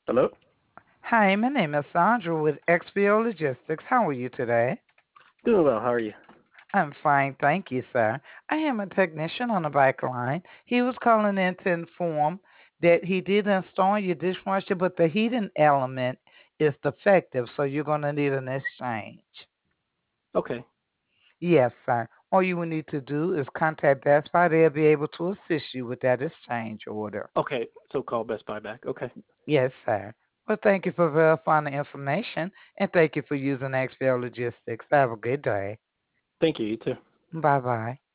Hello? Hi, my name is Sandra with XPO Logistics. How are you today? Doing well. How are you? I'm fine, thank you, sir. I am a technician on the back line. He was calling in to inform that he did install your dishwasher, but the heating element is defective, so you're going to need an exchange. Okay. Yes, sir. All you will need to do is contact Best Buy. They'll be able to assist you with that exchange order. Okay. So call Best Buy back. Okay. Yes, sir. Well, thank you for verifying the information and thank you for using XPO Logistics. Have a good day. Thank you. You too. Bye bye.